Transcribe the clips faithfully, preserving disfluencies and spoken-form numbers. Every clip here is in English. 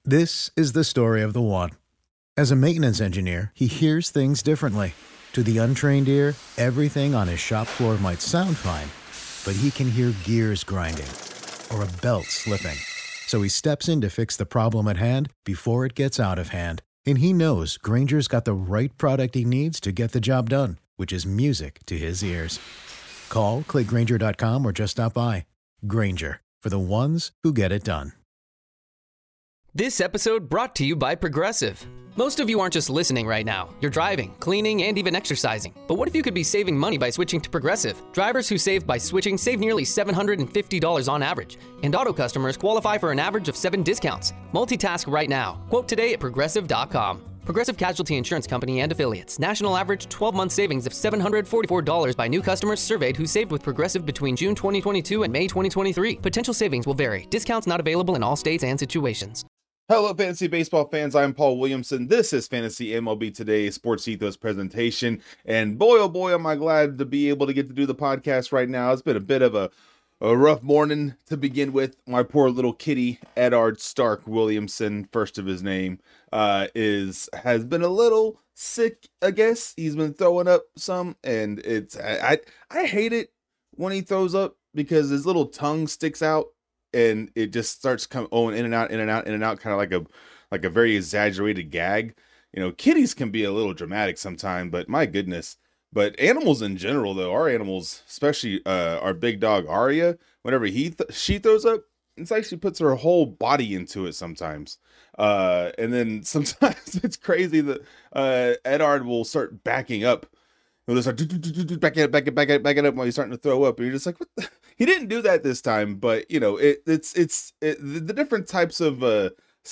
This is the story of the one. As a maintenance engineer, he hears things differently. To the untrained ear, everything on his shop floor might sound fine, but he can hear gears grinding or a belt slipping. So he steps in to fix the problem at hand before it gets out of hand. And he knows Grainger's got the right product he needs to get the job done, which is music to his ears. Call, click Grainger dot com, or just stop by. Grainger, for the ones who get it done. This episode brought to you by Progressive. Most of you aren't just listening right now. You're driving, cleaning, and even exercising. But what if you could be saving money by switching to Progressive? Drivers who save by switching save nearly seven hundred fifty dollars on average. And auto customers qualify for an average of seven discounts. Multitask right now. Quote today at progressive dot com. Progressive Casualty Insurance Company and Affiliates. National average twelve-month savings of seven hundred forty-four dollars by new customers surveyed who saved with Progressive between June twenty twenty-two and May twenty twenty-three. Potential savings will vary. Discounts not available in all states and situations. Hello, fantasy baseball fans. I'm Paul Williamson. This is Fantasy M L B Today Sports Ethos presentation. And boy, oh boy, am I glad to be able to get to do the podcast right now. It's been a bit of a, a rough morning to begin with. My poor little kitty, Edard Stark Williamson, first of his name, uh, is has been a little sick, I guess. He's been throwing up some, and it's I, I, I hate it when he throws up because his little tongue sticks out. And it just starts coming oh, in and out, in and out, in and out, kind of like a like a very exaggerated gag. You know, kitties can be a little dramatic sometimes, but my goodness. But animals in general, though, our animals, especially uh, our big dog Aria, whenever he th- she throws up, it actually puts her whole body into it sometimes. Uh, and then sometimes it's crazy that uh, Edard will start backing up. He'll just start back it, back it, back it, back it up while he's starting to throw up. And you're just like, what the? He didn't do that this time, but you know, it, it's it's it, the, the different types of uh,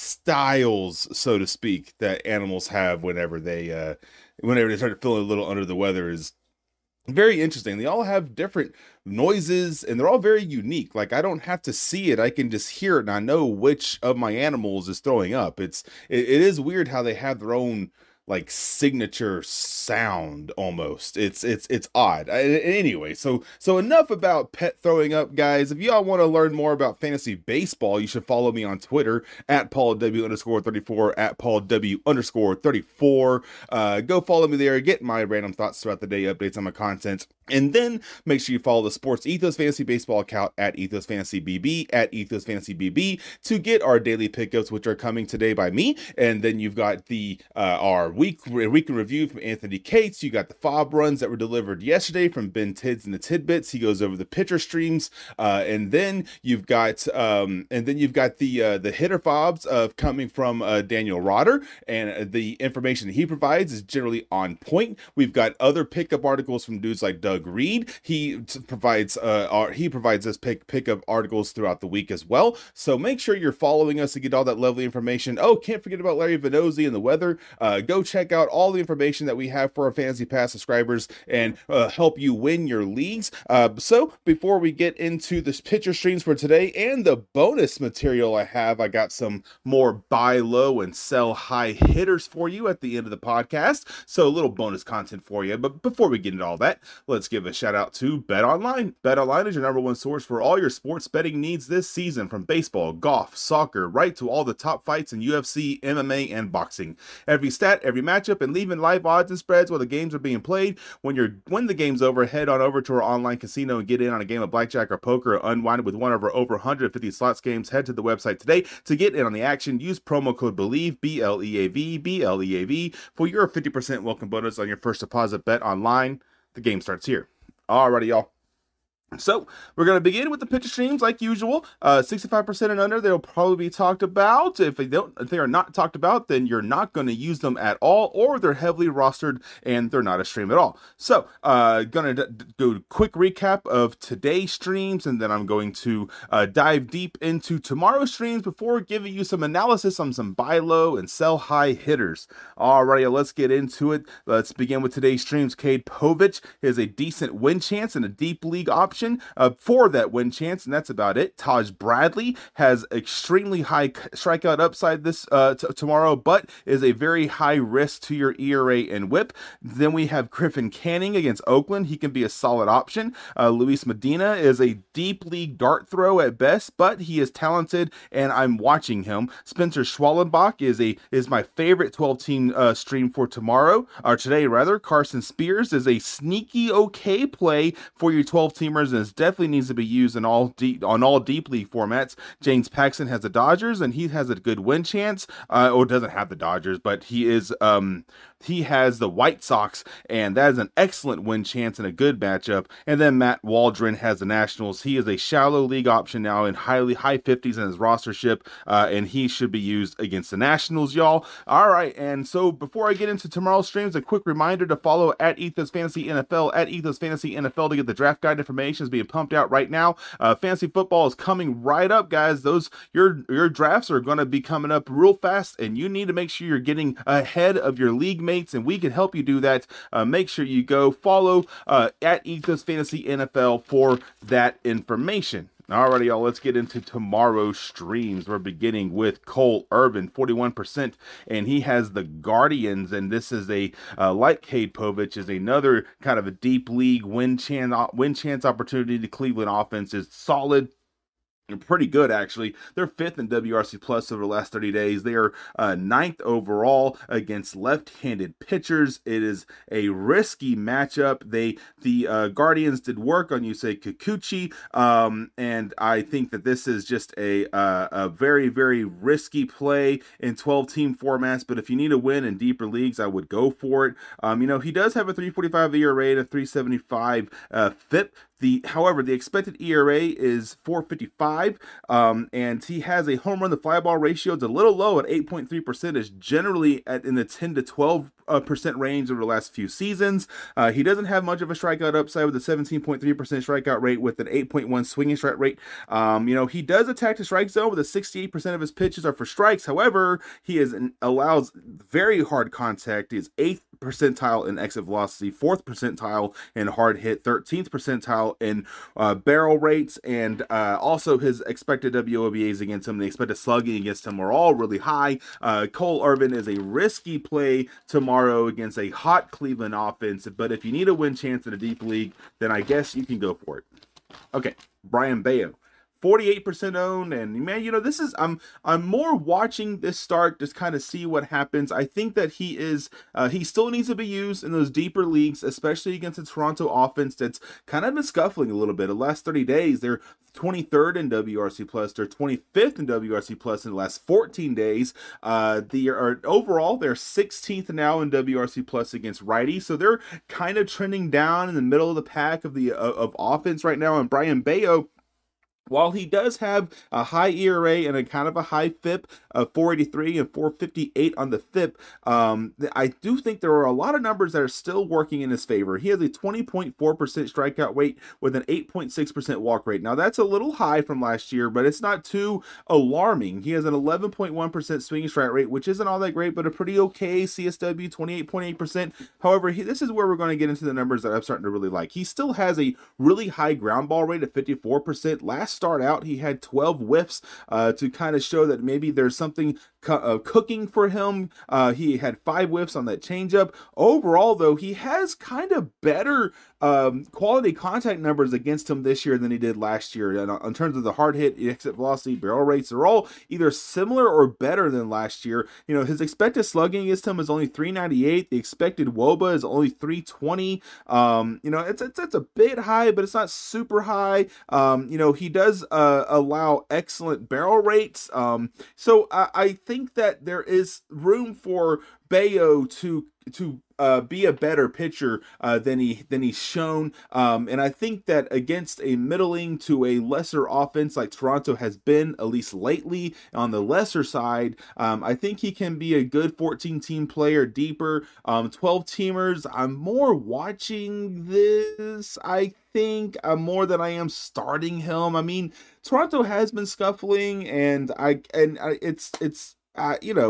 styles, so to speak, that animals have whenever they uh, whenever they start feeling a little under the weather is very interesting. They all have different noises, and they're all very unique. Like I don't have to see it; I can just hear it, and I know which of my animals is throwing up. It's it, it is weird how they have their own like signature sound almost. It's it's it's odd. I, anyway, so so enough about pet throwing up, guys. If y'all want to learn more about fantasy baseball, you should follow me on Twitter at Paul W underscore thirty-four at Paul W underscore thirty-four. Uh, go follow me there. Get my random thoughts throughout the day, updates on my content. And then make sure you follow the Sports Ethos Fantasy Baseball account at Ethos Fantasy B B, at Ethos Fantasy B B, to get our daily pickups, which are coming today by me. And then you've got the uh, our week week in review from Anthony Cates. You got the fob runs that were delivered yesterday from Ben Tids and the Tidbits. He goes over the pitcher streams, uh, and then you've got um, and then you've got the uh, the hitter fobs of coming from uh, Daniel Rotter, and the information that he provides is generally on point. We've got other pickup articles from dudes like Doug Reed. He t- provides uh our, he provides us pick pickup articles throughout the week as well. So make sure you're following us to get all that lovely information. Oh, can't forget about Larry Venozzi and the weather. Uh, go check out all the information that we have for our Fantasy Pass subscribers and uh, help you win your leagues. Uh, so before we get into the pitcher streams for today and the bonus material I have, I got some more buy low and sell high hitters for you at the end of the podcast. So a little bonus content for you. But before we get into all that, let's give a shout out to BetOnline. BetOnline is your number one source for all your sports betting needs this season, from baseball, golf, soccer, right to all the top fights in U F C, M M A, and boxing. Every stat, every matchup, and leaving live odds and spreads while the games are being played. When you're when the game's over, head on over to our online casino and get in on a game of blackjack or poker, or unwind with one of our over one hundred fifty slots games. Head to the website today to get in on the action. Use promo code BELIEVE, B L E A V, B L E A V, for your fifty percent welcome bonus on your first deposit. Bet online. The game starts here. Alrighty, y'all. So we're going to begin with the pitcher streams like usual. Uh, sixty-five percent and under, they'll probably be talked about. If they don't, if they are not talked about, then you're not going to use them at all, or they're heavily rostered and they're not a stream at all. So uh, going to d- do a quick recap of today's streams, and then I'm going to uh, dive deep into tomorrow's streams before giving you some analysis on some buy low and sell high hitters. Alrighty, let's get into it. Let's begin with today's streams. Cade Povich has a decent win chance and a deep league option. option uh, for that win chance, and that's about it. Taj Bradley has extremely high strikeout upside this uh, t- tomorrow, but is a very high risk to your E R A and whip. Then we have Griffin Canning against Oakland. He can be a solid option. Uh, Luis Medina is a deep league dart throw at best, but he is talented, and I'm watching him. Spencer Schwallenbach is a is my favorite twelve-team uh, stream for tomorrow, or today rather. Carson Spears is a sneaky okay play for your twelve-teamers, and it definitely needs to be used in all deep on all deep league formats. James Paxton has the Dodgers, and he has a good win chance. Uh, or doesn't have the Dodgers, but he is um he has the White Sox, and that is an excellent win chance and a good matchup. And then Matt Waldron has the Nationals. He is a shallow league option now in highly high fifties in his rostership, uh, and he should be used against the Nationals, y'all. All right, and so before I get into tomorrow's streams, a quick reminder to follow at Ethos Fantasy N F L, at Ethos Fantasy N F L to get the draft guide information is being pumped out right now. Uh, fantasy football is coming right up, guys. Those your your drafts are going to be coming up real fast, and you need to make sure you're getting ahead of your league mates, and we can help you do that. Uh, make sure you go follow uh, at Ethos Fantasy N F L for that information. Alrighty, y'all, let's get into tomorrow's streams. We're beginning with Cole Irvin, forty-one percent, and he has the Guardians, and this is a, uh, like Cade Povich, is another kind of a deep league win chance, win chance opportunity. The Cleveland offense is solid. Pretty good, actually. They're fifth in W R C Plus over the last thirty days. They are uh, ninth overall against left-handed pitchers. It is a risky matchup. They the uh, Guardians did work on Yusei Kikuchi, um, and I think that this is just a uh, a very very risky play in twelve-team formats. But if you need a win in deeper leagues, I would go for it. Um, you know, he does have a three forty-five E R A and a three seventy-five uh, F I P. The, however, the expected E R A is four fifty-five, um, and he has a home run to fly ball ratio. It's a little low at eight point three percent. Is generally at in the ten to twelve uh, percent range over the last few seasons. Uh, he doesn't have much of a strikeout upside with a seventeen point three percent strikeout rate with an eight point one swinging strike rate. Um, you know, he does attack the strike zone with a sixty-eight percent of his pitches are for strikes. However, he is an, allows very hard contact. He is eighth percentile in exit velocity, fourth percentile in hard hit, thirteenth percentile in uh, barrel rates, and uh, also his expected W O B As against him, the expected slugging against him are all really high. Uh, Cole Irvin is a risky play tomorrow against a hot Cleveland offense, but if you need a win chance in a deep league, then I guess you can go for it. Okay, Brayan Bello. forty-eight percent owned, and man, you know, this is I'm I'm more watching this start, just kind of see what happens. I think that he is uh, he still needs to be used in those deeper leagues, especially against the Toronto offense that's kind of been scuffling a little bit. The last thirty days, they're twenty-third in W R C Plus, they're twenty-fifth in W R C Plus in the last fourteen days. Uh, the are overall they're sixteenth now in W R C Plus against righties, so they're kind of trending down in the middle of the pack of the uh, of offense right now. And Brayan Bello, while he does have a high E R A and a kind of a high F I P of four eighty-three and four fifty-eight on the F I P, um, I do think there are a lot of numbers that are still working in his favor. He has a twenty point four percent strikeout rate with an eight point six percent walk rate. Now, that's a little high from last year, but it's not too alarming. He has an eleven point one percent swinging strike rate, which isn't all that great, but a pretty okay C S W, twenty-eight point eight percent. However, he, this is where we're going to get into the numbers that I'm starting to really like. He still has a really high ground ball rate of fifty-four percent. Last start out, he had twelve whiffs uh, to kind of show that maybe there's something co- uh, cooking for him. Uh, he had five whiffs on that changeup. Overall, though, he has kind of better um, quality contact numbers against him this year than he did last year. And in terms of the hard hit, exit velocity, barrel rates, are all either similar or better than last year. You know, his expected slugging against him is only three ninety-eight. The expected W O B A is only three twenty. Um, you know, it's, it's it's a bit high, but it's not super high. Um, you know, he does uh, allow excellent barrel rates. Um, so I, I think that there is room for Bello to to uh, be a better pitcher uh, than he than he's shown, um, and I think that against a middling to a lesser offense like Toronto has been, at least lately, on the lesser side, um, I think he can be a good fourteen-team player deeper. Um, twelve-teamers, I'm more watching this, I think, uh, more than I am starting him. I mean, Toronto has been scuffling, and I and I, it's it's uh, you know.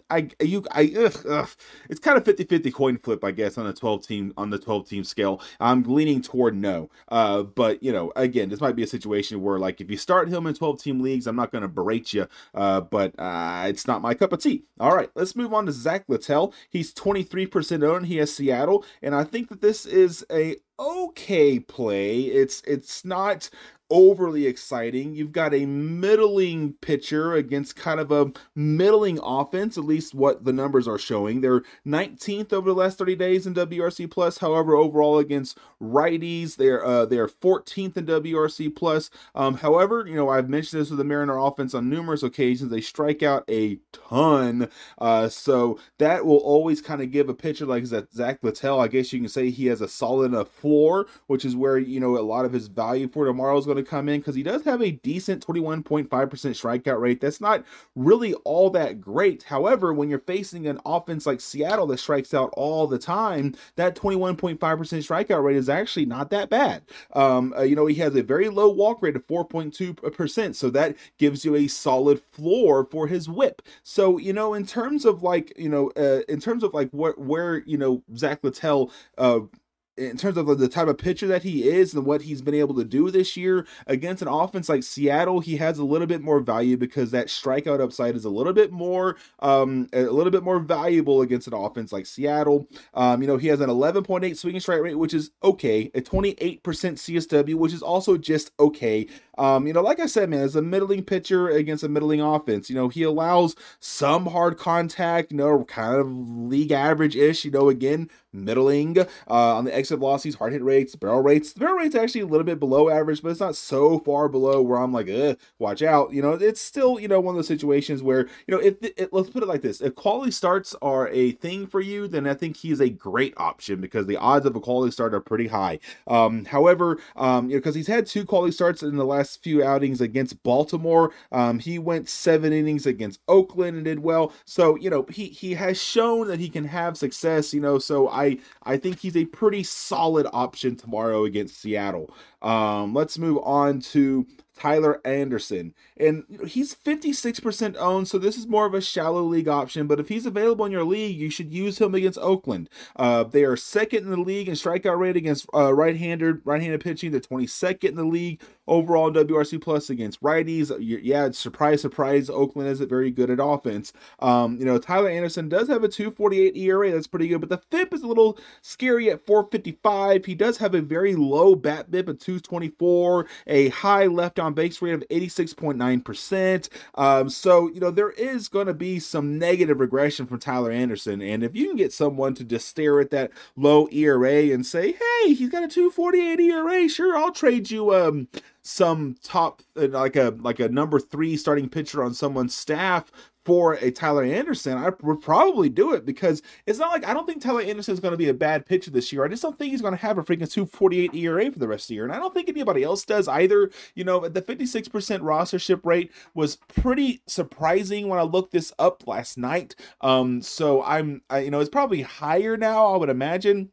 I you I ugh, ugh. It's kind of fifty-fifty coin flip, I guess, on a twelve team on the twelve team scale. I'm leaning toward no. Uh, but you know, again, this might be a situation where like if you start him in twelve team leagues, I'm not going to berate you. Uh, but uh, it's not my cup of tea. All right, let's move on to Zach Littell. He's twenty-three percent owned. He has Seattle, and I think that this is a okay play. It's it's not overly exciting. You've got a middling pitcher against kind of a middling offense, at least what the numbers are showing. They're nineteenth over the last thirty days in W R C plus. However, overall against righties, they're uh, they're fourteenth in W R C plus. Um, however, you know, I've mentioned this with the Mariner offense on numerous occasions. They strike out a ton. Uh, so that will always kind of give a pitcher like Zach Littell, I guess you can say he has a solid enough floor, which is where, you know, a lot of his value for tomorrow is going to come in, because he does have a decent twenty-one point five percent strikeout rate. That's not really all that great. However, when you're facing an offense like Seattle that strikes out all the time, that twenty-one point five percent strikeout rate is actually not that bad. Um, uh, you know, he has a very low walk rate of four point two percent, so that gives you a solid floor for his whip. So, you know, in terms of like, you know, uh, in terms of like what, where, you know, Zach Littell, uh, in terms of the type of pitcher that he is and what he's been able to do this year against an offense like Seattle, he has a little bit more value because that strikeout upside is a little bit more, um, a little bit more valuable against an offense like Seattle. Um, you know, he has an eleven point eight swinging strike rate, which is okay, a twenty-eight percent C S W, which is also just okay. Um, you know, like I said, man, as a middling pitcher against a middling offense, you know, he allows some hard contact, you know, kind of league average-ish, you know, again, middling uh, on the exit velocities, hard hit rates, barrel rates. The barrel rate's actually a little bit below average, but it's not so far below where I'm like, Ugh, watch out. You know, it's still, you know, one of those situations where, you know, if it, it, let's put it like this: if quality starts are a thing for you, then I think he's a great option because the odds of a quality start are pretty high. Um, however, um, you know, because he's had two quality starts in the last few outings against Baltimore. Um, he went seven innings against Oakland and did well. So, you know, he he has shown that he can have success. You know, so I I think he's a pretty solid option tomorrow against Seattle. Um, let's move on to Tyler Anderson, and he's fifty-six percent owned, so this is more of a shallow league option, but if he's available in your league, you should use him against Oakland. Uh, they are second in the league in strikeout rate against uh, right-handed right-handed pitching. They're twenty-second in the league overall in W R C plus against righties. Yeah, surprise, surprise, Oakland isn't very good at offense. Um, you know, Tyler Anderson does have a two forty-eight E R A, that's pretty good, but the F I P is a little scary at four fifty-five. He does have a very low bat B I P of two twenty-four, a high left on base rate of eighty-six point nine percent. Um, so, you know, there is going to be some negative regression from Tyler Anderson. And if you can get someone to just stare at that low E R A and say, hey, he's got a two forty-eight E R A, sure, I'll trade you um some top, like a like a number three starting pitcher on someone's staff for a Tyler Anderson, I would probably do it, because it's not like, I don't think Tyler Anderson is going to be a bad pitcher this year. I just don't think he's going to have a freaking two forty-eight E R A for the rest of the year. And I don't think anybody else does either. You know, the fifty-six percent rostership rate was pretty surprising when I looked this up last night. Um, so I'm, I, you know, it's probably higher now, I would imagine.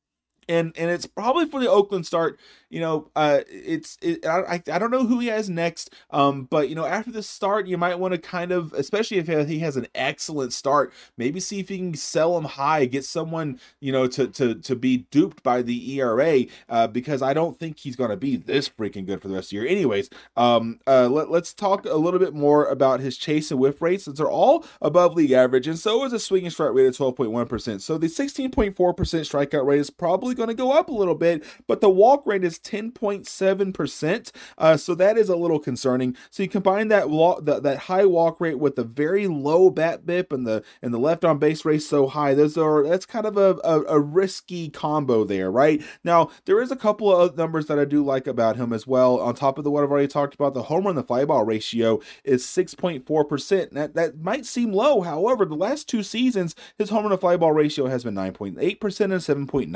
And and it's probably for the Oakland start. You know, uh, it's it, I I don't know who he has next. Um, but you know, after this start, you might want to kind of, especially if he has an excellent start, maybe see if you can sell him high, get someone, you know, to to to be duped by the E R A. Uh, because I don't think he's going to be this freaking good for the rest of the year. Anyways, um, uh, let let's talk a little bit more about his chase and whiff rates, since they're all above league average, and so is a swinging strike rate of twelve point one percent. So the sixteen point four percent strikeout rate is probably going to go up a little bit, but the walk rate is ten point seven percent, uh, so that is a little concerning. So you combine that walk, that, that high walk rate with the very low bat B I P and the and the left on base rate so high. Those are that's kind of a, a, a risky combo there, right? Now there is a couple of numbers that I do like about him as well. On top of the what I've already talked about, the home run to fly ball ratio is six point four percent. That that might seem low, however, the last two seasons his home run to fly ball ratio has been nine point eight percent and seven point nine percent.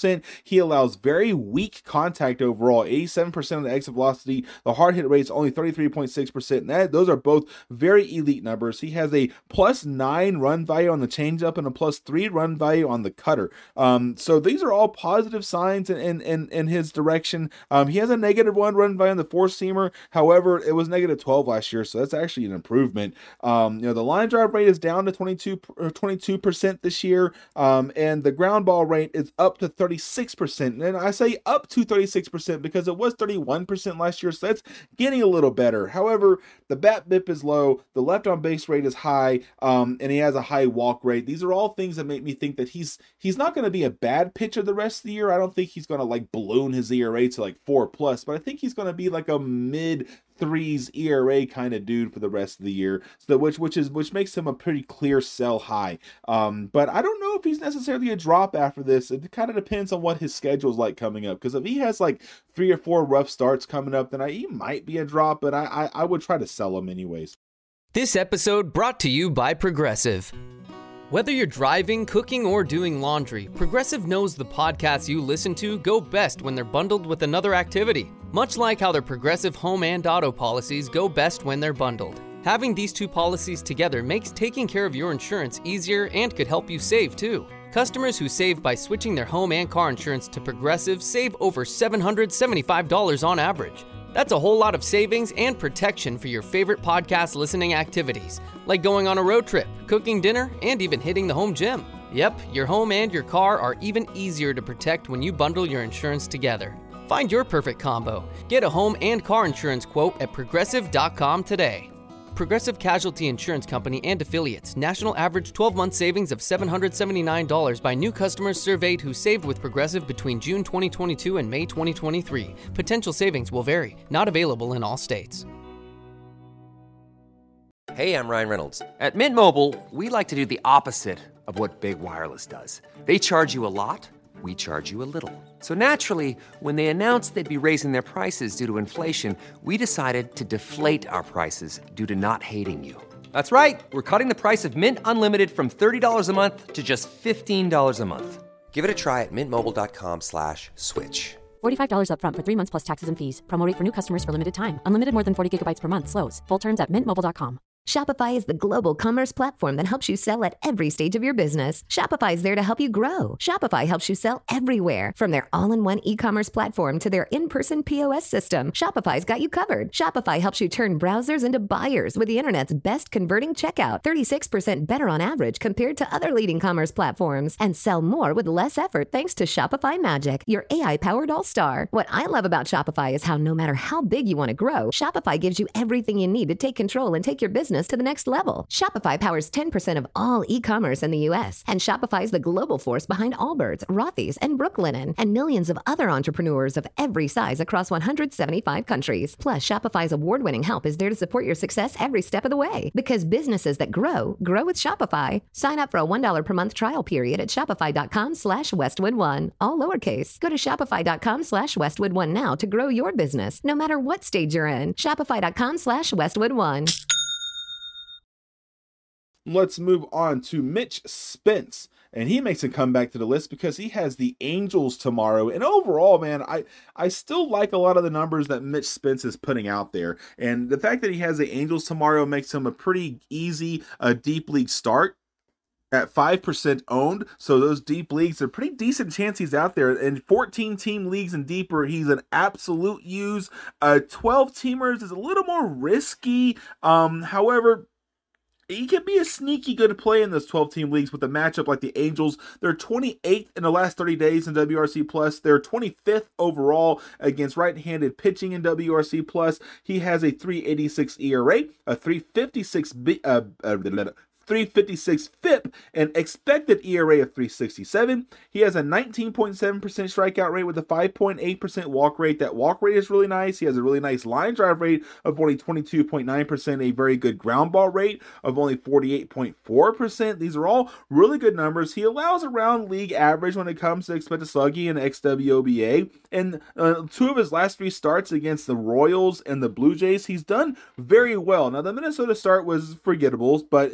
percent. He allows very weak contact overall, eighty-seven percent of the exit velocity. The hard hit rate is only thirty-three point six percent. And that, those are both very elite numbers. He has a plus nine run value on the changeup and a plus three run value on the cutter. Um, so these are all positive signs in, in, in, in his direction. Um, he has a negative one run value on the four seamer. However, it was negative twelve last year, so that's actually an improvement. Um, you know, the line drive rate is down to twenty-two percent this year, um, and the ground ball rate is up to thirty-six percent. And I say up to thirty-six percent because it was thirty-one percent last year, so that's getting a little better. However, the bat B I P is low, the left on base rate is high, um, and he has a high walk rate. These are all things that make me think that he's he's not going to be a bad pitcher the rest of the year. I don't think he's going to like balloon his E R A to like four plus, but I think he's going to be like a mid threes E R A kind of dude for the rest of the year, so which which is which makes him a pretty clear sell high. Um, but I don't know if he's necessarily a drop after this. It kind of depends on what his schedule's like coming up. Because if he has like three or four rough starts coming up, then I, he might be a drop. But I, I I would try to sell him anyways. This episode brought to you by Progressive. Whether you're driving, cooking, or doing laundry, Progressive knows the podcasts you listen to go best when they're bundled with another activity. Much like how their Progressive home and auto policies go best when they're bundled. Having these two policies together makes taking care of your insurance easier and could help you save too. Customers who save by switching their home and car insurance to Progressive save over seven hundred seventy-five dollars on average. That's a whole lot of savings and protection for your favorite podcast listening activities, like going on a road trip, cooking dinner, and even hitting the home gym. Yep, your home and your car are even easier to protect when you bundle your insurance together. Find your perfect combo. Get a home and car insurance quote at progressive dot com today. Progressive Casualty Insurance Company and Affiliates. National average twelve-month savings of seven hundred seventy-nine dollars by new customers surveyed who saved with Progressive between June twenty twenty-two and May twenty twenty-three. Potential savings will vary. Not available in all states. Hey, I'm Ryan Reynolds. At Mint Mobile, we like to do the opposite of what Big Wireless does. They charge you a lot. We charge you a little. So naturally, when they announced they'd be raising their prices due to inflation, we decided to deflate our prices due to not hating you. That's right. We're cutting the price of Mint Unlimited from thirty dollars a month to just fifteen dollars a month. Give it a try at mintmobile.com slash switch. forty-five dollars up front for three months plus taxes and fees. Promo rate for new customers for limited time. Unlimited more than forty gigabytes per month slows. Full terms at mint mobile dot com. Shopify is the global commerce platform that helps you sell at every stage of your business. Shopify is there to help you grow. Shopify helps you sell everywhere, from their all-in-one e-commerce platform to their in-person P O S system. Shopify's got you covered. Shopify helps you turn browsers into buyers with the internet's best converting checkout, thirty-six percent better on average compared to other leading commerce platforms, and sell more with less effort thanks to Shopify Magic, your A I-powered all-star. What I love about Shopify is how no matter how big you want to grow, Shopify gives you everything you need to take control and take your business to the next level. Shopify powers ten percent of all e-commerce in the U S, and Shopify is the global force behind Allbirds, Rothy's, and Brooklinen, and millions of other entrepreneurs of every size across one hundred seventy-five countries. Plus, Shopify's award-winning help is there to support your success every step of the way. Because businesses that grow, grow with Shopify. Sign up for a one dollar per month trial period at shopify.com slash Westwood1. All lowercase. Go to shopify.com slash Westwood1 now to grow your business, no matter what stage you're in. Shopify.com slash Westwood1. Let's move on to Mitch Spence. And he makes a comeback to the list because he has the Angels tomorrow. And overall, man, I, I still like a lot of the numbers that Mitch Spence is putting out there. And the fact that he has the Angels tomorrow makes him a pretty easy uh, deep league start at five percent owned. So those deep leagues are pretty decent chance he's out there. And fourteen team leagues and deeper, he's an absolute use. Uh, twelve teamers is a little more risky. Um, however, he can be a sneaky good play in those twelve-team leagues with a matchup like the Angels. They're twenty-eighth in the last thirty days in W R C Plus. They're twenty-fifth overall against right-handed pitching in W R C Plus. He has a three eighty-six E R A, a three fifty-six B, uh, uh, three fifty-six F I P, and expected E R A of three sixty-seven. He has a nineteen point seven percent strikeout rate with a five point eight percent walk rate. That walk rate is really nice. He has a really nice line drive rate of only twenty-two point nine percent, a very good ground ball rate of only forty-eight point four percent. These are all really good numbers. He allows around league average when it comes to expected sluggy and X W O B A. And uh, two of his last three starts against the Royals and the Blue Jays, he's done very well. Now, the Minnesota start was forgettable, but it wasn't like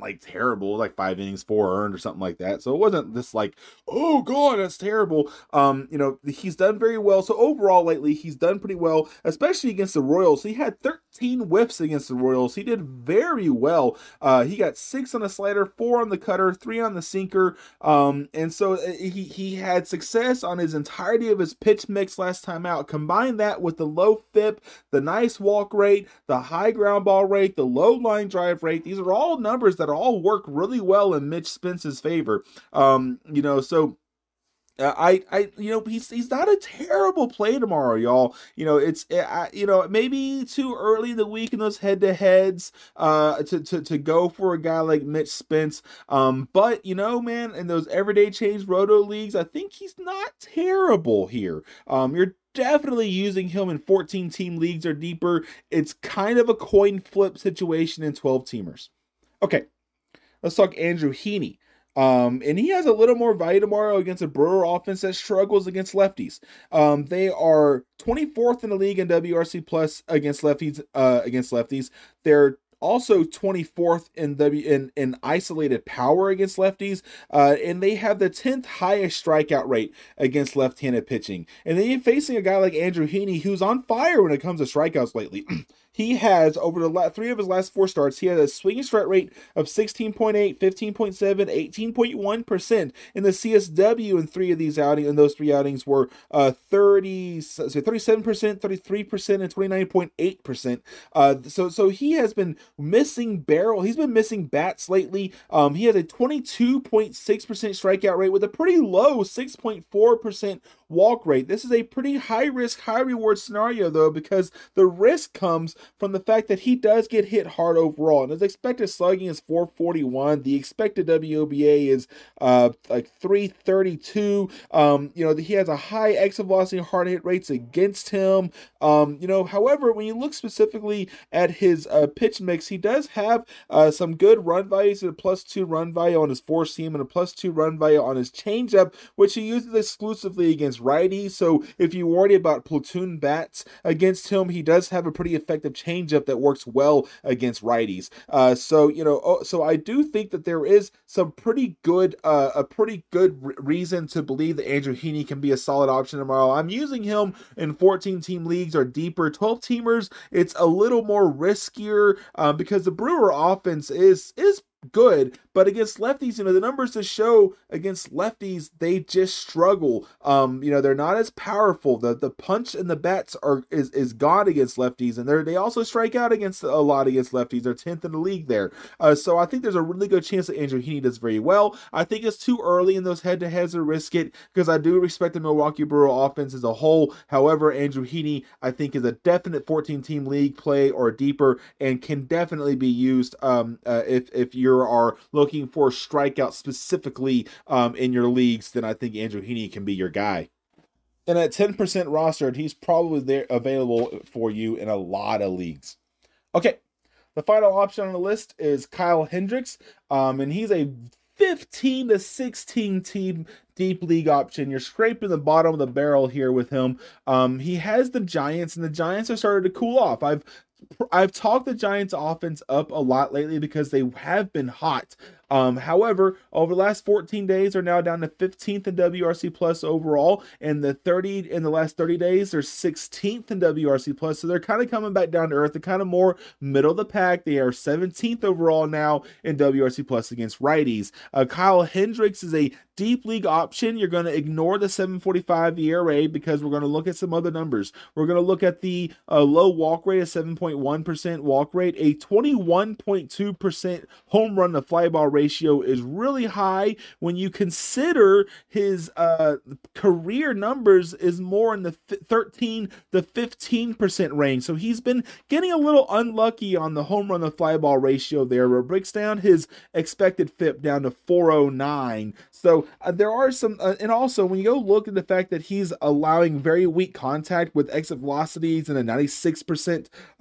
like terrible, like five innings, four earned or something like that. So it wasn't this like, oh God, that's terrible. Um, you know, he's done very well. So overall lately, he's done pretty well, especially against the Royals. He had thirteen whiffs against the Royals. He did very well. Uh, he got six on the slider, four on the cutter, three on the sinker. Um, and so he, he had success on his entirety of his pitch mix last time out. Combine that with the low F I P, the nice walk rate, the high ground ball rate, the low line drive rate. These are all numbers that all work really well in Mitch Spence's favor. Um, you know, so Uh, I, I, you know, he's he's not a terrible play tomorrow, y'all. You know, it's, I, you know, maybe too early in the week in those head-to-heads uh, to, to to go for a guy like Mitch Spence. Um, but, you know, man, in those everyday change roto leagues, I think he's not terrible here. Um, you're definitely using him in fourteen-team leagues or deeper. It's kind of a coin flip situation in twelve-teamers. Okay, let's talk Andrew Heaney. Um, and he has a little more value tomorrow against a Brewer offense that struggles against lefties. Um, they are twenty-fourth in the league in W R C plus against lefties, uh, against lefties. They're also twenty-fourth in W in, in isolated power against lefties, uh, and they have the tenth highest strikeout rate against left-handed pitching. And then you're facing a guy like Andrew Heaney, who's on fire when it comes to strikeouts lately. He has, over the la- three of his last four starts, he had a swinging strike rate of sixteen point eight, fifteen point seven, eighteen point one percent. In the C S W in three of these outings, and those three outings were uh, thirty, so thirty-seven percent, thirty-three percent, and twenty-nine point eight percent. Uh, so, so he has been missing barrel. He's been missing bats lately. Um, he has a twenty-two point six percent strikeout rate with a pretty low six point four percent walk rate. This is a pretty high risk, high reward scenario though, because the risk comes from the fact that he does get hit hard overall. And his expected slugging is four forty-one. The expected W O B A is uh, like three thirty-two. Um, you know, he has a high exit velocity hard hit rates against him. Um, you know, however, when you look specifically at his uh, pitch mix, he does have uh, some good run values, a plus two run value on his four seam and a plus two run value on his changeup, which he uses exclusively against righties. So if you worry about platoon bats against him, he does have a pretty effective changeup that works well against righties. Uh, so, you know, oh, so I do think that there is some pretty good, uh, a pretty good re- reason to believe that Andrew Heaney can be a solid option tomorrow. I'm using him in fourteen-team leagues or deeper. twelve-teamers, it's a little more riskier uh, because the Brewer offense is is good, but against lefties, you know, the numbers to show against lefties, they just struggle. Um, you know, they're not as powerful. The the punch and the bats are is is gone against lefties, and they they also strike out against a lot against lefties. They're tenth in the league there. Uh, so I think there's a really good chance that Andrew Heaney does very well. I think it's too early in those head-to-heads to risk it because I do respect the Milwaukee Brewer offense as a whole. However, Andrew Heaney, I think, is a definite fourteen-team league play or deeper and can definitely be used um, uh, if if you're you are looking for strikeouts specifically um, in your leagues, then I think Andrew Heaney can be your guy. And at ten percent rostered, he's probably there available for you in a lot of leagues. Okay, the final option on the list is Kyle Hendricks, um, and he's a fifteen to sixteen team deep league option. You're scraping the bottom of the barrel here with him. Um, he has the Giants, and the Giants have started to cool off. I've I've talked the Giants offense up a lot lately because they have been hot. Um, however, over the last fourteen days, they're now down to fifteenth in W R C plus overall, and the thirty in the last thirty days, they're sixteenth in W R C plus. So they're kind of coming back down to earth. They're kind of more middle of the pack. They are seventeenth overall now in W R C plus against righties. Uh, Kyle Hendricks is a deep league option. You're going to ignore the seven forty-five E R A because we're going to look at some other numbers. We're going to look at the uh, low walk rate of seven point one percent walk rate, a twenty-one point two percent home run to fly ball rate. Ratio is really high when you consider his uh, career numbers is more in the thirteen to fifteen percent range. So he's been getting a little unlucky on the home run to fly ball ratio there, where it breaks down his expected F I P down to four oh nine. So uh, there are some, uh, and also when you go look at the fact that he's allowing very weak contact with exit velocities and a ninety-six percent uh,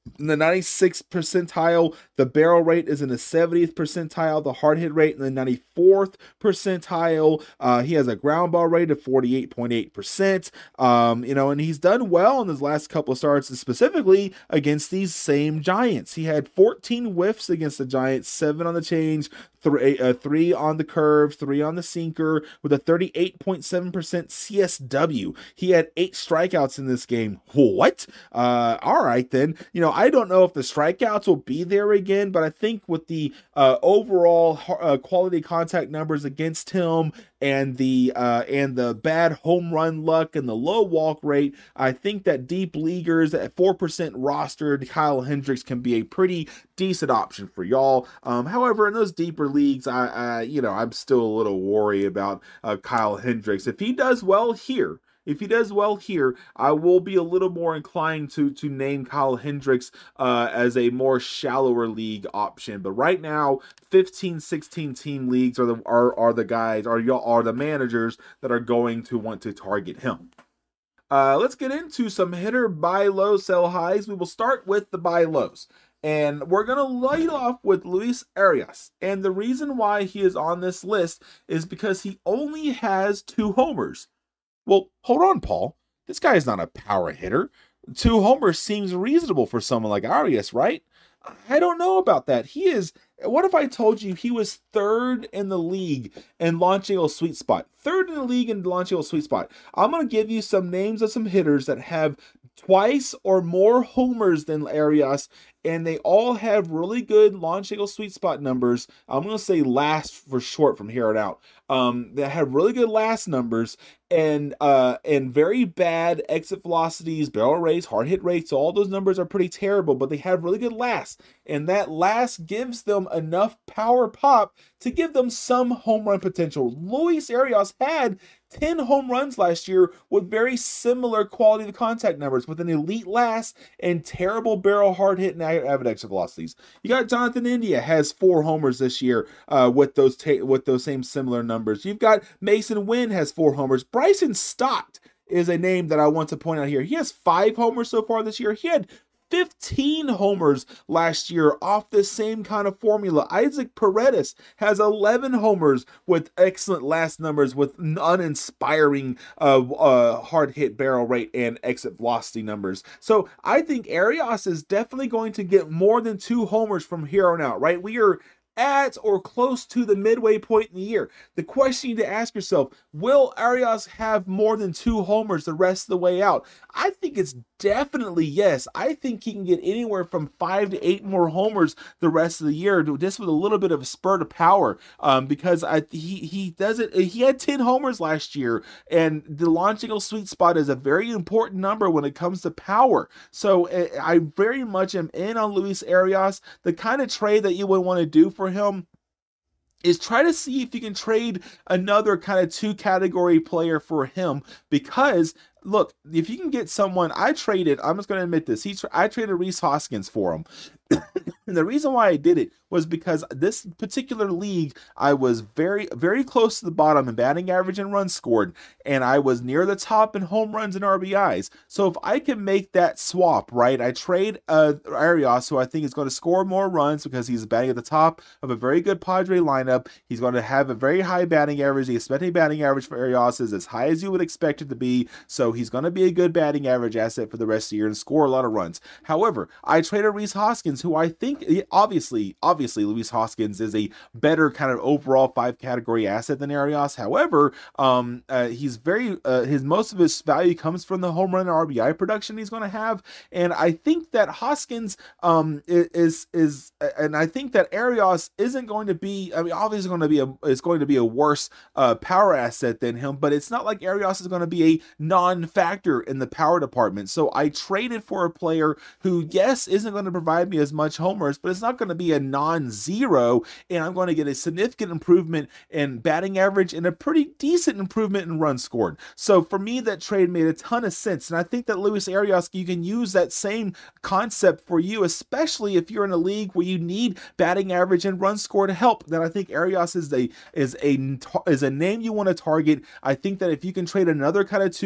in the ninety-sixth percentile. The barrel rate is in the seventieth percentile. The hard hit rate in the ninety-fourth percentile. Uh, he has a ground ball rate of forty-eight point eight percent. Um, you know, and he's done well in his last couple of starts, specifically against these same Giants. He had fourteen whiffs against the Giants, seven on the change, three, uh, three on the curve, three on the sinker, with a thirty-eight point seven percent C S W. He had eight strikeouts in this game. What? Uh, all right, then. You know, I don't know if the strikeouts will be there again, but I think with the uh, overall uh, quality contact numbers against him and the uh, and the bad home run luck and the low walk rate, I think that deep leaguers at four percent rostered Kyle Hendricks can be a pretty decent option for y'all. Um, however, in those deeper leagues, I, I you know I'm still a little worried about uh, Kyle Hendricks. If he does well here, If he does well here, I will be a little more inclined to to name Kyle Hendricks uh, as a more shallower league option. But right now, fifteen, sixteen team leagues are the are, are the guys, are y'all are the managers that are going to want to target him. Uh, let's get into some hitter buy low, sell highs. We will start with the buy lows. And we're going to light off with Luis Arias. And the reason why he is on this list is because he only has two homers. Well, hold on, Paul. This guy is not a power hitter. Two homers seems reasonable for someone like Arias, right? I don't know about that. He is... What if I told you he was third in the league in launch angle sweet spot? Third in the league in launch angle sweet spot. I'm going to give you some names of some hitters that have twice or more homers than Arias, and they all have really good launch angle sweet spot numbers. I'm going to say last for short from here on out. Um, that have really good last numbers and uh, and very bad exit velocities, barrel rates, hard hit rates. So all those numbers are pretty terrible, but they have really good last. And that last gives them enough power pop to give them some home run potential. Luis Arias had ten home runs last year with very similar quality of contact numbers, with an elite last and terrible barrel, hard hit, and average exit velocities. You got Jonathan India has four homers this year uh, with those ta- with those same similar numbers. You've got Mason Wynn has four homers. Bryson Stott is a name that I want to point out here. He has five homers so far this year. He had fifteen homers last year off this same kind of formula. Isaac Paredes has eleven homers with excellent last numbers, with uninspiring uh, uh, hard hit barrel rate and exit velocity numbers. So I think Arias is definitely going to get more than two homers from here on out, right? We are at or close to the midway point in the year. The question you need to ask yourself, will Arias have more than two homers the rest of the way out? I think it's definitely yes. I think he can get anywhere from five to eight more homers the rest of the year, just with a little bit of a spurt of power. Um, because I he he doesn't he had ten homers last year, and the launch angle sweet spot is a very important number when it comes to power. So I very much am in on Luis Arias. The kind of trade that you would want to do for him is try to see if you can trade another kind of two category player for him, because look, if you can get someone, I traded, I'm just going to admit this, he, I traded Rhys Hoskins for him. And the reason why I did it was because this particular league, I was very, very close to the bottom in batting average and runs scored, and I was near the top in home runs and R B Is. So if I can make that swap, right, I trade uh, Arias, who I think is going to score more runs because he's batting at the top of a very good Padre lineup. He's going to have a very high batting average. The expected batting average for Arias is as high as you would expect it to be, so he's going to be a good batting average asset for the rest of the year and score a lot of runs. However, I traded Rhys Hoskins, who I think, obviously, obviously, Luis Hoskins is a better kind of overall five category asset than Arias. However, um, uh, he's very, uh, his most of his value comes from the home run and R B I production he's going to have, and I think that Hoskins um is is, and I think that Arias isn't going to be. I mean, obviously, going to be a is going to be a worse uh, power asset than him, but it's not like Arias is going to be a non-factor in the power department. So I traded for a player who, yes, isn't going to provide me as much homers, but it's not going to be a non-zero, and I'm going to get a significant improvement in batting average and a pretty decent improvement in runs scored. So for me, that trade made a ton of sense, and I think that Luis Arias, you can use that same concept for you, especially if you're in a league where you need batting average and run score to help. Then I think Arias is a is a is a name you want to target. I think that if you can trade another kind of two category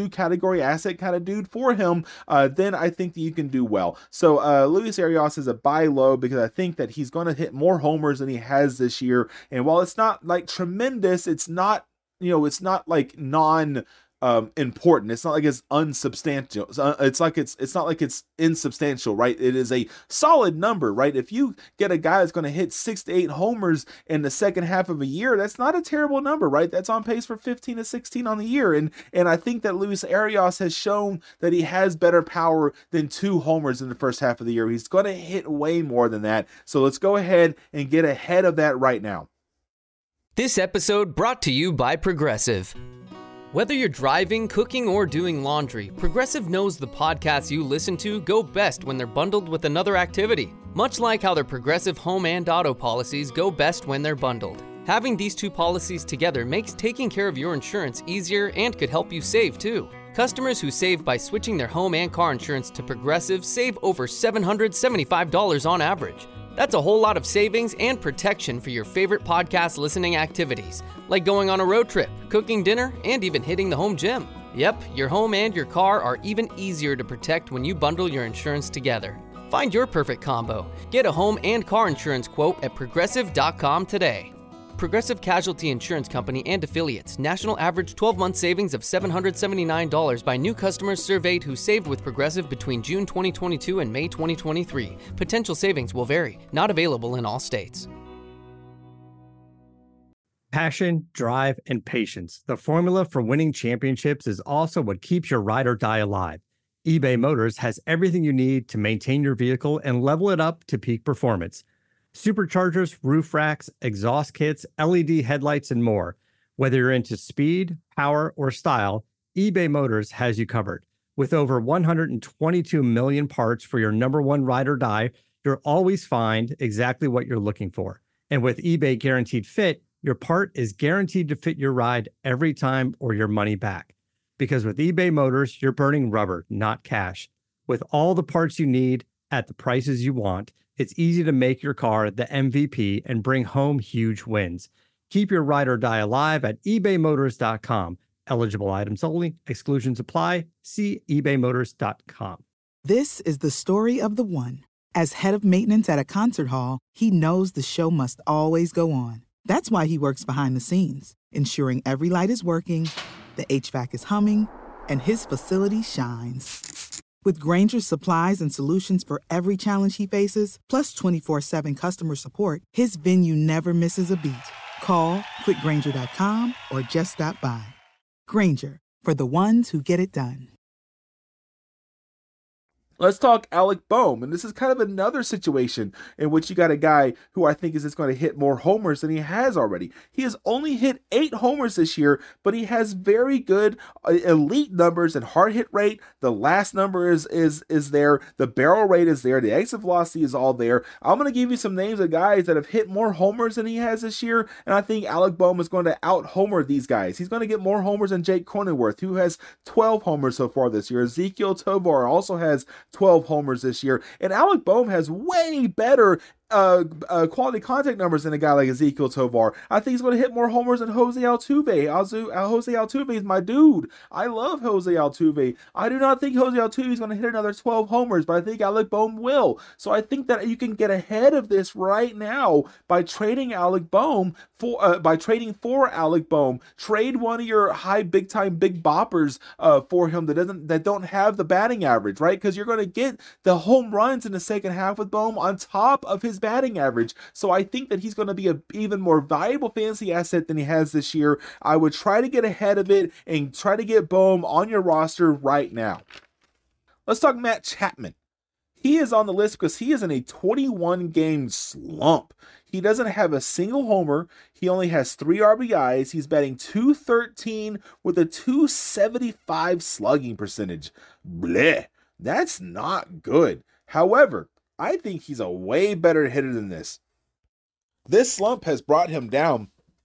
category asset kind of dude for him, uh, then I think that you can do well. So uh, Luis Arias is a buy low because I think that he's going to hit more homers than he has this year. And while it's not like tremendous, it's not, you know, it's not like non um important. It's not like it's unsubstantial. It's like it's it's not like it's insubstantial, right? It is a solid number, right? If you get a guy that's going to hit six to eight homers in the second half of a year, that's not a terrible number, right? That's on pace for fifteen to sixteen on the year. And and I think that Luis Arias has shown that he has better power than two homers in the first half of the year. He's going to hit way more than that. So let's go ahead and get ahead of that right now. This episode brought to you by Progressive. Whether you're driving, cooking, or doing laundry, Progressive knows the podcasts you listen to go best when they're bundled with another activity. Much like how their Progressive home and auto policies go best when they're bundled. Having these two policies together makes taking care of your insurance easier and could help you save too. Customers who save by switching their home and car insurance to Progressive save over seven hundred seventy-five dollars on average. That's a whole lot of savings and protection for your favorite podcast listening activities, like going on a road trip, cooking dinner, and even hitting the home gym. Yep, your home and your car are even easier to protect when you bundle your insurance together. Find your perfect combo. Get a home and car insurance quote at progressive dot com today. Progressive Casualty Insurance Company and Affiliates. National average twelve-month savings of seven hundred seventy-nine dollars by new customers surveyed who saved with Progressive between June twenty twenty-two and May twenty twenty-three. Potential savings will vary. Not available in all states. Passion, drive, and patience. The formula for winning championships is also what keeps your ride or die alive. eBay Motors has everything you need to maintain your vehicle and level it up to peak performance. Superchargers, roof racks, exhaust kits, L E D headlights, and more. Whether you're into speed, power, or style, eBay Motors has you covered. With over one hundred twenty-two million parts for your number one ride or die, you'll always find exactly what you're looking for. And with eBay Guaranteed Fit, your part is guaranteed to fit your ride every time or your money back. Because with eBay Motors, you're burning rubber, not cash. With all the parts you need at the prices you want, it's easy to make your car the M V P and bring home huge wins. Keep your ride or die alive at ebay motors dot com. Eligible items only. Exclusions apply. See ebay motors dot com. This is the story of the one. As head of maintenance at a concert hall, he knows the show must always go on. That's why he works behind the scenes, ensuring every light is working, the H V A C is humming, and his facility shines. With Grainger's supplies and solutions for every challenge he faces, plus twenty-four seven customer support, his venue never misses a beat. Call quick grainger dot com or just stop by. Grainger, for the ones who get it done. Let's talk Alec Bohm, and this is kind of another situation in which you got a guy who I think is just going to hit more homers than he has already. He has only hit eight homers this year, but he has very good uh, elite numbers and hard hit rate. The last number is is is there. The barrel rate is there. The exit velocity is all there. I'm going to give you some names of guys that have hit more homers than he has this year, and I think Alec Bohm is going to out-homer these guys. He's going to get more homers than Jake Cronenworth, who has twelve homers so far this year. Ezequiel Tovar also has twelve homers this year, and Alec Bohm has way better Uh, uh, quality contact numbers than a guy like Ezequiel Tovar. I think he's going to hit more homers than Jose Altuve. Alzu, uh, Jose Altuve is my dude. I love Jose Altuve. I do not think Jose Altuve is going to hit another twelve homers, but I think Alec Bohm will. So I think that you can get ahead of this right now by trading Alec Bohm for uh, by trading for Alec Bohm. Trade one of your high big time big boppers uh, for him that doesn't that don't have the batting average, right? Because you're going to get the home runs in the second half with Bohm on top of his batting average. So I think that he's going to be an even more valuable fantasy asset than he has this year. I would try to get ahead of it and try to get Bohm on your roster right now. Let's talk Matt Chapman. He is on the list because he is in a twenty-one game slump. He doesn't have a single homer. He only has three R B Is. He's batting two thirteen with a two seventy-five slugging percentage. Bleh. That's not good. However, I think he's a way better hitter than this. This slump has brought him down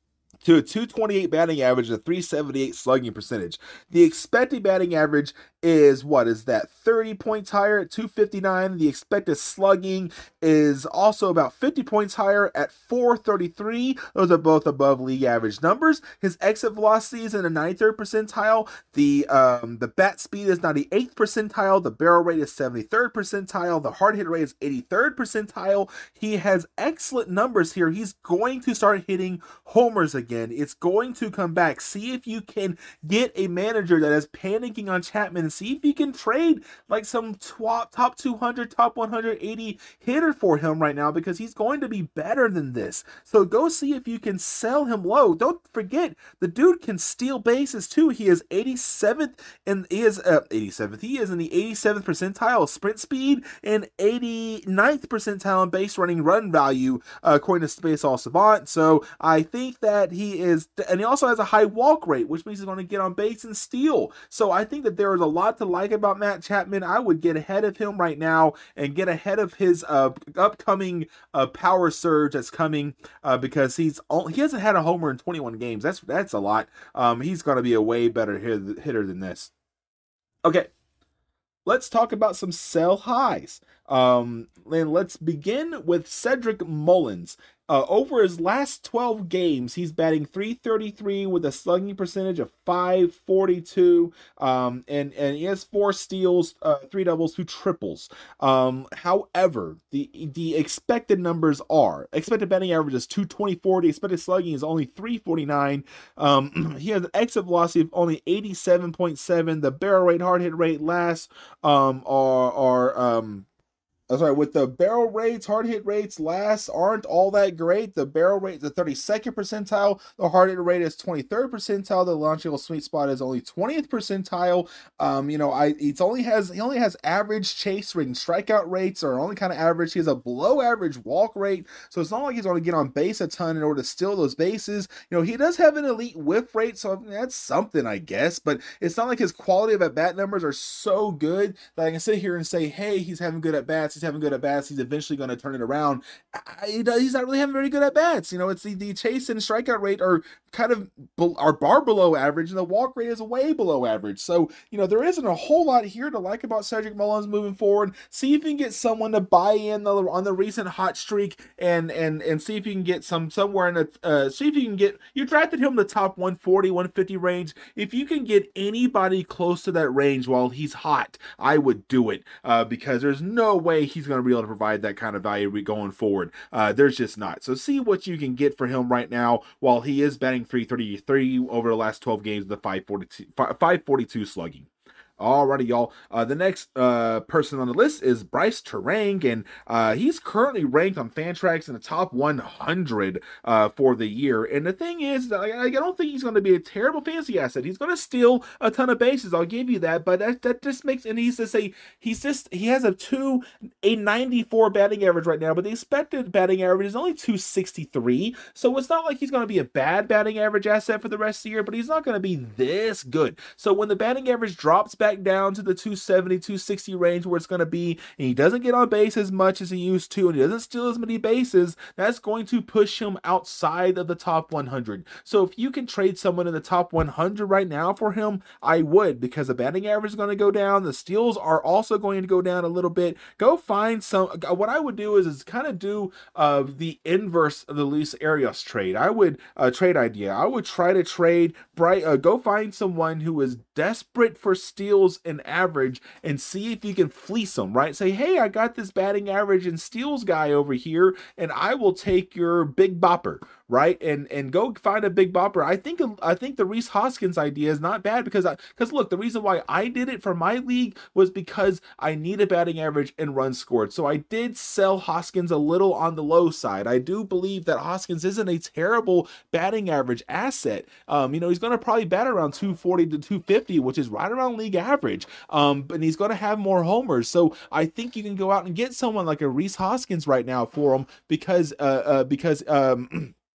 to a two twenty-eight batting average and a three seventy-eight slugging percentage. The expected batting average is, what is that, thirty points higher at two fifty-nine. The expected slugging is also about fifty points higher at four thirty-three. Those are both above league average numbers. His exit velocity is in the ninety-third percentile. The um, the bat speed is ninety-eighth percentile. The barrel rate is seventy-third percentile. The hard hit rate is eighty-third percentile. He has excellent numbers here. He's going to start hitting homers again. It's going to come back. See if you can get a manager that is panicking on Chapman and see if you can trade like some top, top two hundred, top one eighty hitter for him right now, because he's going to be better than this. So go see if you can sell him low. Don't forget, the dude can steal bases too. He is eighty-seventh and he is uh, eighty-seventh. He is in the eighty-seventh percentile sprint speed and eighty-ninth percentile in base running run value, uh, according to Baseball Savant. So I think that he is, and he also has a high walk rate, which means he's going to get on base and steal. So I think that there is a lot to like about Matt Chapman. I would get ahead of him right now and get ahead of his uh, upcoming uh, power surge that's coming, uh, because he's he hasn't had a homer in twenty-one games. That's that's a lot. Um, he's going to be a way better hitter than this. Okay, let's talk about some sell highs. Um, and let's begin with Cedric Mullins. Uh, over his last twelve games, he's batting three thirty-three with a slugging percentage of five forty-two, um, and, and he has four steals, uh, three doubles, two triples. Um, however, the the expected numbers are, expected batting average is two twenty-four, the expected slugging is only three forty-nine. Um, he has an exit velocity of only eighty-seven point seven. The barrel rate, hard hit rate last um, are, are um, I'm sorry, with the barrel rates, hard hit rates last aren't all that great. The barrel rate is the thirty-second percentile. The hard hit rate is twenty-third percentile. The launch angle sweet spot is only twentieth percentile. Um, you know, I it's only has he only has average chase rate and strikeout rates are only kind of average. He has a below average walk rate, so it's not like he's going to get on base a ton in order to steal those bases. You know, he does have an elite whiff rate, so I mean, that's something, I guess. But it's not like his quality of at bat numbers are so good that I can sit here and say, hey, he's having good at bats. He's having good at bats. He's eventually going to turn it around. I, he's not really having very good at bats. You know, it's the, the chase and strikeout rate are kind of are bar below average, and the walk rate is way below average. So, you know, there isn't a whole lot here to like about Cedric Mullins moving forward. See if you can get someone to buy in the, on the recent hot streak, and and and see if you can get some somewhere in the uh, see if you can get you drafted him in the top one forty, one fifty range. If you can get anybody close to that range while he's hot, I would do it, uh, because there's no way he's going to be able to provide that kind of value going forward. Uh, there's just not. So see what you can get for him right now while he is batting three thirty-three over the last twelve games with a five forty-two, five forty-two slugging. Alrighty, y'all. Uh, the next uh, person on the list is Bryce Turang, and uh, he's currently ranked on Fantrax in the top one hundred uh, for the year. And the thing is, that I, I don't think he's going to be a terrible fantasy asset. He's going to steal a ton of bases. I'll give you that. But that, that just makes, and he's just a he's just he has a two a ninety-four batting average right now, but the expected batting average is only two sixty-three. So it's not like he's going to be a bad batting average asset for the rest of the year, but he's not going to be this good. So when the batting average drops back down to the two seventy, two sixty range where it's going to be, and he doesn't get on base as much as he used to, and he doesn't steal as many bases, that's going to push him outside of the top one hundred. So if you can trade someone in the top one hundred right now for him, I would, because the batting average is going to go down. The steals are also going to go down a little bit. Go find some, what I would do is, is kind of do uh, the inverse of the Luis Arias trade. I would, uh, trade idea. I would try to trade, bright, uh, go find someone who is desperate for steals and average and see if you can fleece them, right? Say, hey, I got this batting average and steals guy over here, and I will take your big bopper, right? And and go find a big bopper. I think I think the Rhys Hoskins idea is not bad, because I because look, the reason why I did it for my league was because I need a batting average and runs scored. So I did sell Hoskins a little on the low side. I do believe that Hoskins isn't a terrible batting average asset. Um, you know, he's going to probably bat around two forty to two fifty, which is right around league average. Um, and he's going to have more homers. So I think you can go out and get someone like a Rhys Hoskins right now for him, because uh, uh because um.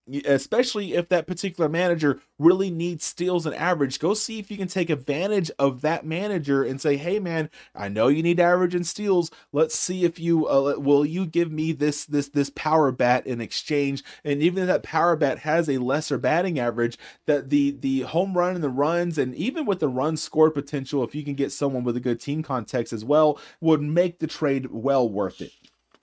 especially if that particular manager really needs steals and average. Go see if you can take advantage of that manager and say, hey man, I know you need average and steals. Let's see if you uh, will you give me this this this power bat in exchange. And even if that power bat has a lesser batting average, that the the home run and the runs, and even with the run scored potential, if you can get someone with a good team context as well, would make the trade well worth it.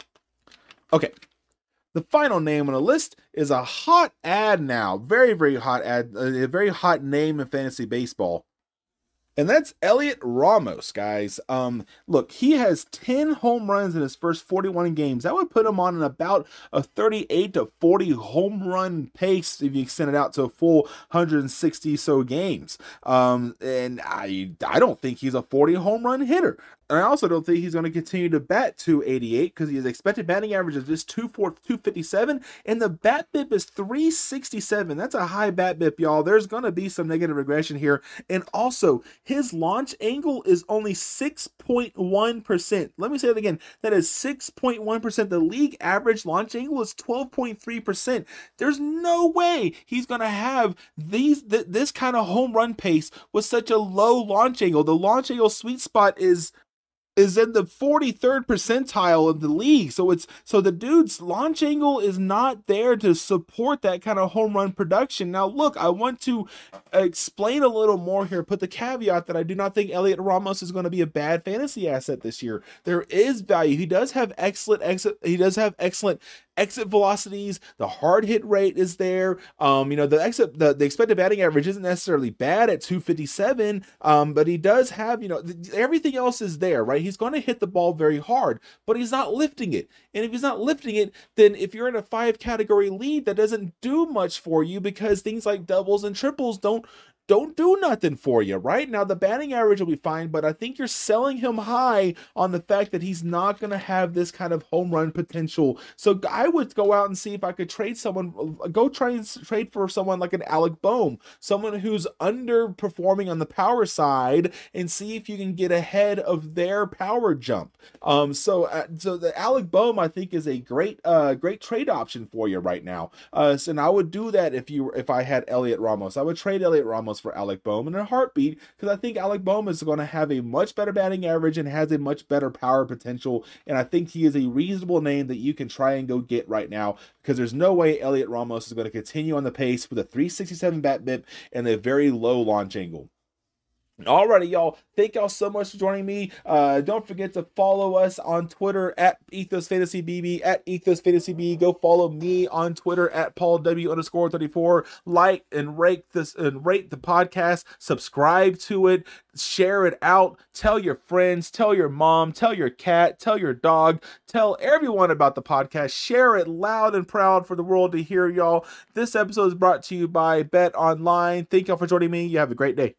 Okay. The final name on the list is a hot ad now. Very, very hot ad. A very hot name in fantasy baseball. And that's Heliot Ramos, guys. Um, look, he has ten home runs in his first forty-one games. That would put him on an about a thirty-eight to forty home run pace if you extend it out to a full one hundred sixty so games. Um, and I, I don't think he's a forty home run hitter. And I also don't think he's going to continue to bat two eighty-eight because his expected batting average is just two fifty-seven, and the bat B I P is three sixty-seven. That's a high bat B I P, y'all. There's going to be some negative regression here. And also, his launch angle is only six point one percent. Let me say that again. That is six point one percent. The league average launch angle is twelve point three percent. There's no way he's going to have these th- this kind of home run pace with such a low launch angle. The launch angle sweet spot is is in the forty-third percentile of the league. So it's so the dude's launch angle is not there to support that kind of home run production. Now, look, I want to explain a little more here, put the caveat that I do not think Heliot Ramos is going to be a bad fantasy asset this year. There is value. He does have excellent exit. He does have excellent exit velocities. The hard hit rate is there. Um, you know, the exit, the, the expected batting average isn't necessarily bad at two fifty-seven. Um, but he does have, you know, th- everything else is there, right? He's going to hit the ball very hard, but he's not lifting it. And if he's not lifting it, then if you're in a five category lead, that doesn't do much for you because things like doubles and triples don't don't do nothing for you, right? Now, the batting average will be fine, but I think you're selling him high on the fact that he's not going to have this kind of home run potential. So I would go out and see if I could trade someone, go try and trade for someone like an Alec Bohm, someone who's underperforming on the power side, and see if you can get ahead of their power jump. Um, so, uh, so the Alec Bohm, I think, is a great, uh, great trade option for you right now. Uh, so, and I would do that if you, if I had Heliot Ramos. I would trade Heliot Ramos for Alec Bohm in a heartbeat, because I think Alec Bohm is going to have a much better batting average and has a much better power potential, and I think he is a reasonable name that you can try and go get right now, because there's no way Heliot Ramos is going to continue on the pace with a three sixty-seven bat B I P and a very low launch angle. Alrighty, y'all. Thank y'all so much for joining me. Uh, don't forget to follow us on Twitter at Ethos Fantasy B B, at Ethos Fantasy B. Go follow me on Twitter at Paul W underscore thirty-four. Like and rate this and rate the podcast. Subscribe to it. Share it out. Tell your friends. Tell your mom. Tell your cat. Tell your dog. Tell everyone about the podcast. Share it loud and proud for the world to hear, y'all. This episode is brought to you by Bet Online. Thank y'all for joining me. You have a great day.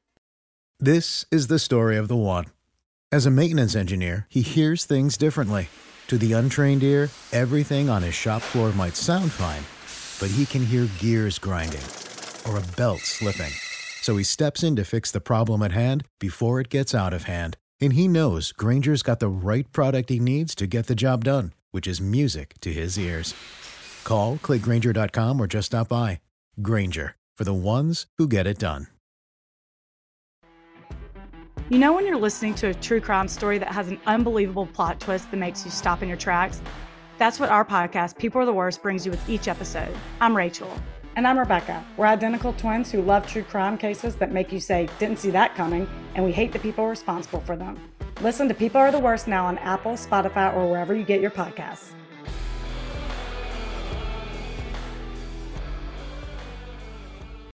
This is the story of the one. As a maintenance engineer, he hears things differently. To the untrained ear, everything on his shop floor might sound fine, but he can hear gears grinding or a belt slipping. So he steps in to fix the problem at hand before it gets out of hand. And he knows Grainger's got the right product he needs to get the job done, which is music to his ears. Call, click Grainger dot com, or just stop by. Grainger, for the ones who get it done. You know when you're listening to a true crime story that has an unbelievable plot twist that makes you stop in your tracks? That's what our podcast, People Are the Worst, brings you with each episode. I'm Rachel. And I'm Rebecca. We're identical twins who love true crime cases that make you say, didn't see that coming, and we hate the people responsible for them. Listen to People Are the Worst now on Apple, Spotify, or wherever you get your podcasts.